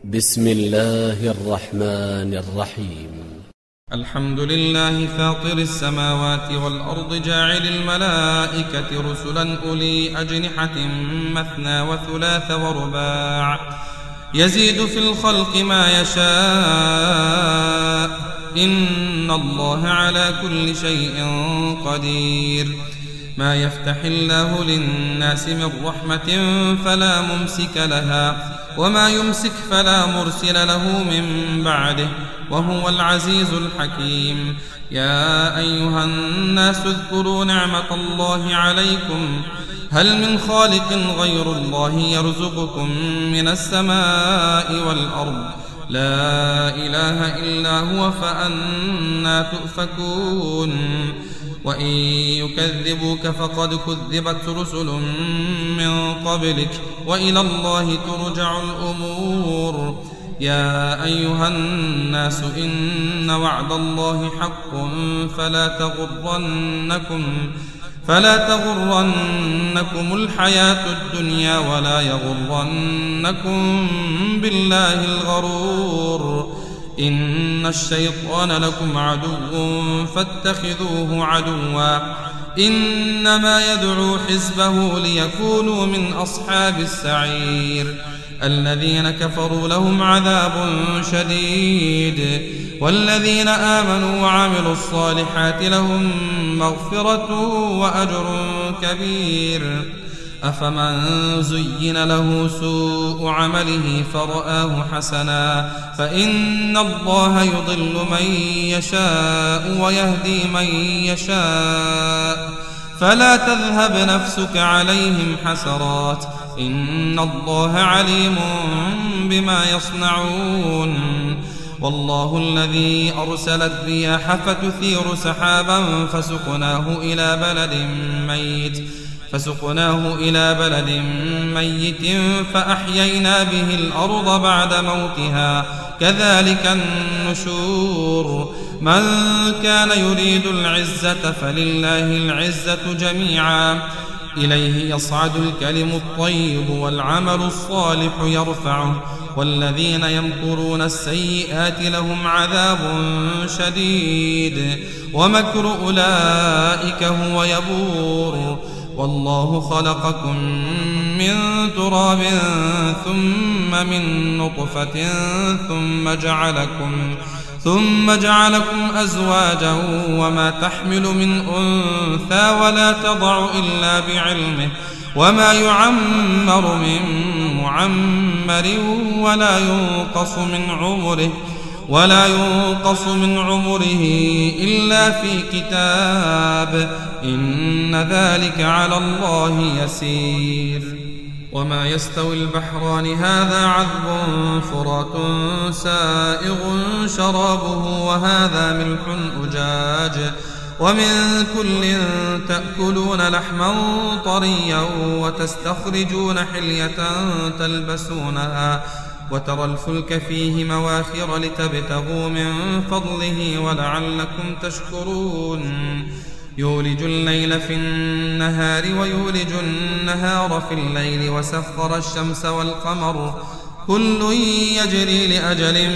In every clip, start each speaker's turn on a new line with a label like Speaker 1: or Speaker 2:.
Speaker 1: بسم الله الرحمن الرحيم.
Speaker 2: الحمد لله فاطر السماوات والأرض جاعل الملائكة رسلا أولي أجنحة مثنى وثلاث ورباع يزيد في الخلق ما يشاء إن الله على كل شيء قدير. ما يفتح الله للناس من رحمة فلا ممسك لها وما يمسك فلا مرسل له من بعده وهو العزيز الحكيم. يا أيها الناس اذكروا نعمة الله عليكم هل من خالق غير الله يرزقكم من السماء والأرض لا إله إلا هو فأنى تؤفكون. وإن يكذبوك فقد كذبت رسل من قبلك وإلى الله ترجع الأمور. يا أيها الناس إن وعد الله حق فلا تغرنكم الحياة الدنيا ولا يغرنكم بالله الغرور. إن الشيطان لكم عدو فاتخذوه عدوا إنما يدعو حزبه ليكونوا من أصحاب السعير. الذين كفروا لهم عذاب شديد والذين آمنوا وعملوا الصالحات لهم مغفرة وأجر كبير. أفمن زين له سوء عمله فرآه حسنا فإن الله يضل من يشاء ويهدي من يشاء فلا تذهب نفسك عليهم حسرات إن الله عليم بما يصنعون. والله الذي أرسل الرياح فتثير سحابا فسقناه إلى بلد ميت فأحيينا به الأرض بعد موتها كذلك النشور. من كان يريد العزة فلله العزة جميعا إليه يصعد الكلم الطيب والعمل الصالح يرفعه والذين يمكرون السيئات لهم عذاب شديد ومكر أولئك هو يبور. والله خلقكم من تراب ثم من نطفة ثم جعلكم أزواجا وما تحمل من أنثى ولا تضع إلا بعلمه وما يعمر من معمر ولا ينقص من عمره إلا في كتاب إن ذلك على الله يسير. وما يستوي البحران هذا عذب فرات سائغ شرابه وهذا ملح أجاج ومن كل تأكلون لحما طريا وتستخرجون حلية تلبسونها وترى الفلك فيه مواخر لتبتغوا من فضله ولعلكم تشكرون. يولج الليل في النهار ويولج النهار في الليل وسخر الشمس والقمر كل يجري لأجل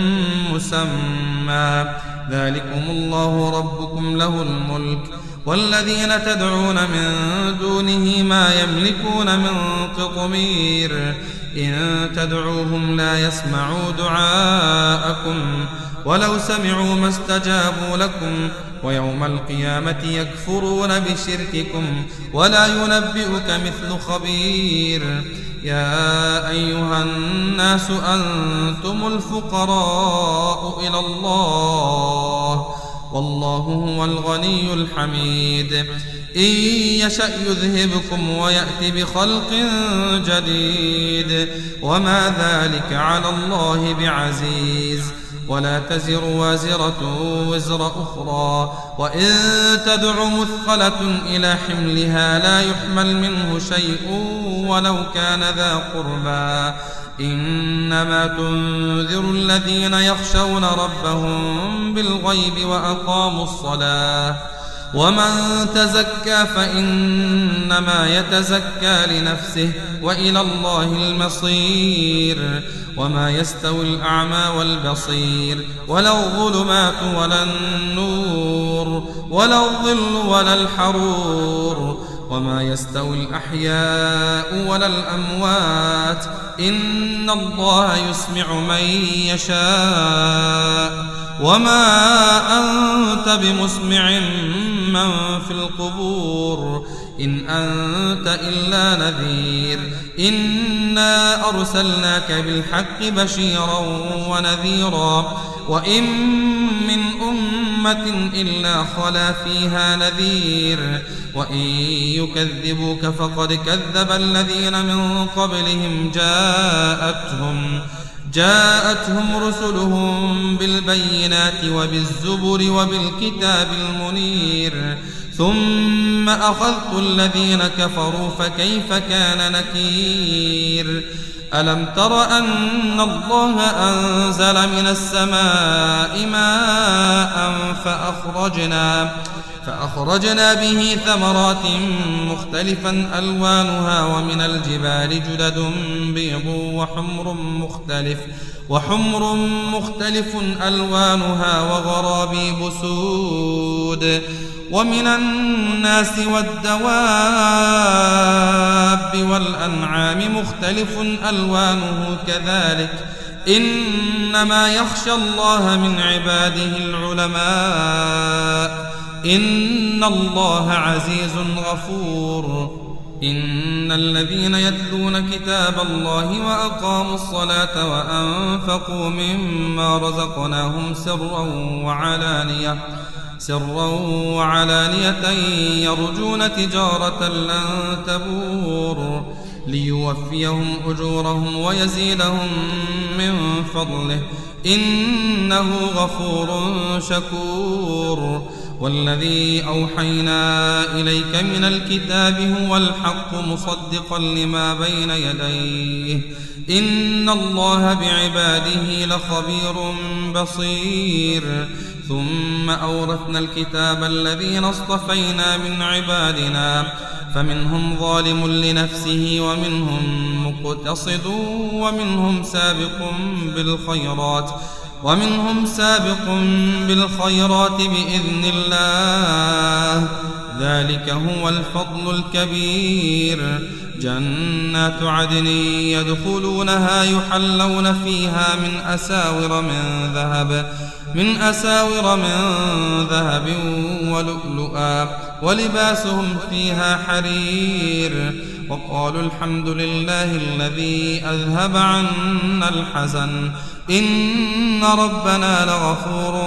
Speaker 2: مسمى ذلكم الله ربكم له الملك والذين تدعون من دونه ما يملكون من قطمير إن تدعوهم لا يسمعوا دعاءكم ولو سمعوا ما استجابوا لكم ويوم القيامة يكفرون بشرككم ولا ينبئك مثل خبير. يا أيها الناس أنتم الفقراء إلى الله والله هو الغني الحميد. إن يشأ يذهبكم ويأتي بخلق جديد وما ذلك على الله بعزيز. ولا تزر وازرة وزر أخرى وإن تدع مثقلة إلى حملها لا يحمل منه شيء ولو كان ذا قربى إنما تنذر الذين يخشون ربهم بالغيب ومن تزكى فإنما يتزكى لنفسه وإلى الله المصير وما يستوي الأعمى والبصير ولا الظلمات ولا النور ولا الظل ولا الحرور وما يستوي الأحياء ولا الأموات إن الله يسمع من يشاء وما أنت بمسمع من في القبور إن أنت إلا نذير إنا أرسلناك بالحق بشيرا ونذيرا وإن من أمة إلا خلا فيها نذير وإن يكذبوك فقد كذب الذين من قبلهم جاءتهم رسلهم بالبينات وبالزبر وبالكتاب المنير ثم أخذت الذين كفروا فكيف كان نكير ألم تر أن الله أنزل من السماء ماء فأخرجنا به ثمرات مختلفا ألوانها ومن الجبال جدد بيض وحمر مختلف ألوانها وغرابيب سود ومن الناس والدواب والأنعام مختلف ألوانه كذلك إنما يخشى الله من عباده العلماء إن الله عزيز غفور إن الذين يتلون كتاب الله وأقاموا الصلاة وأنفقوا مما رزقناهم سرا وعلانية يرجون تجارة لن تبور ليوفيهم أجورهم ويزيدهم من فضله إنه غفور شكور والذي أوحينا إليك من الكتاب هو الحق مصدقا لما بين يديه إن الله بعباده لخبير بصير ثم أورثنا الكتاب الذين اصطفينا من عبادنا فمنهم ظالم لنفسه ومنهم مقتصد ومنهم سابق بالخيرات بإذن الله ذلك هو الفضل الكبير جنات عدن يدخلونها يحلون فيها من أساور من ذهب ولؤلؤا ولباسهم فيها حرير وقالوا الحمد لله الذي أذهب عنا الحزن إن ربنا لغفور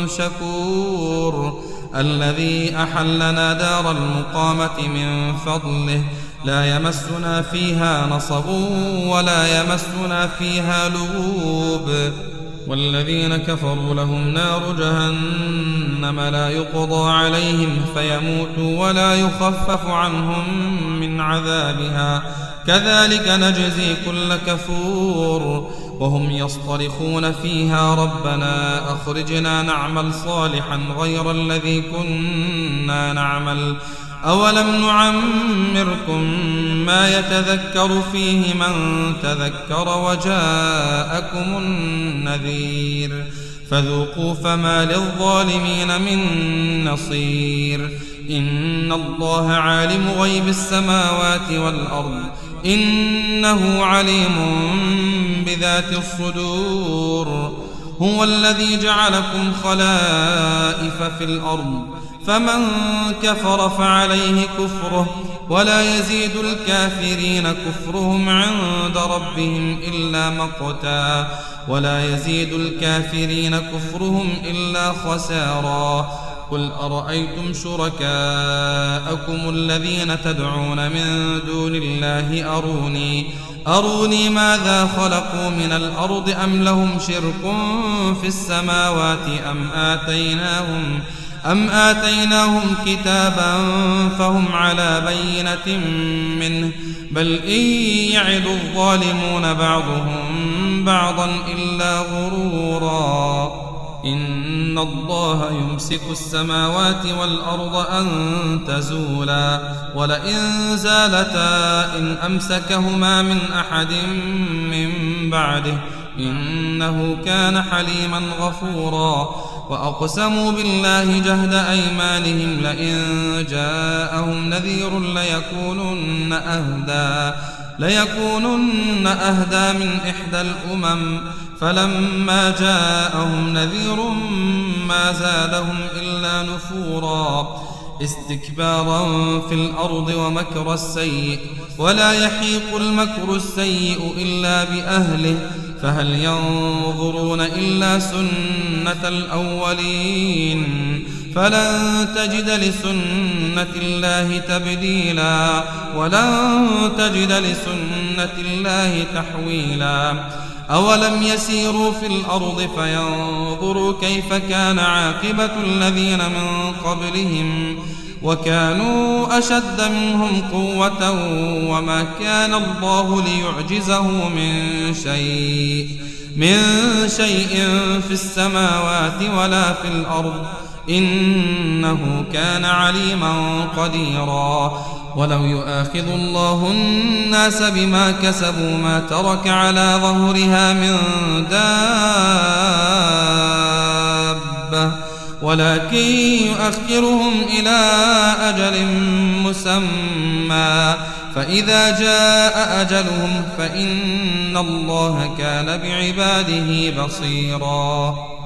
Speaker 2: شكور الذي أحلنا دار المقامة من فضله لا يمسنا فيها نصب ولا يمسنا فيها لغوب والذين كفروا لهم نار جهنم لا يقضى عليهم فيموتوا ولا يخفف عنهم من عذابها كذلك نجزي كل كفور وهم يصطرخون فيها ربنا أخرجنا نعمل صالحا غير الذي كنا نعمل أولم نعمركم ما يتذكر فيه من تذكر وجاءكم النذير فذوقوا فما للظالمين من نصير إن الله عالم غيب السماوات والأرض إنه عليم بذات الصدور هو الذي جعلكم خلائف في الأرض فمن كفر فعليه كفره ولا يزيد الكافرين كفرهم عند ربهم إلا مقتا ولا يزيد الكافرين كفرهم إلا خسارا قل أرأيتم شركاءكم الذين تدعون من دون الله أروني ماذا خلقوا من الأرض أم لهم شرك في السماوات أم آتيناهم كتابا فهم على بينة منه بل إن يعد الظالمون بعضهم بعضا إلا غرورا إن الله يمسك السماوات والأرض أن تزولا ولئن زالتا إن أمسكهما من أحد من بعده إنه كان حليما غفورا وأقسموا بالله جهد أيمانهم لئن جاءهم نذير ليكونن أهدى من إحدى الأمم فلما جاءهم نذير ما زادهم إلا نفورا استكبارا في الأرض ومكر السيء ولا يحيق المكر السيء إلا بأهله فهل ينظرون إلا سنة الأولين فلن تجد لسنة الله تبديلا ولن تجد لسنة الله تحويلا أولم يسيروا في الأرض فينظروا كيف كان عاقبة الذين من قبلهم وكانوا أشد منهم قوة وما كان الله ليعجزه من شيء في السماوات ولا في الأرض إنه كان عليما قديرا ولو يؤاخذ الله الناس بما كسبوا ما ترك على ظهرها من دابة ولكن يؤخرهم إلى أجل مسمى فإذا جاء أجلهم فإن الله كان بعباده بصيرا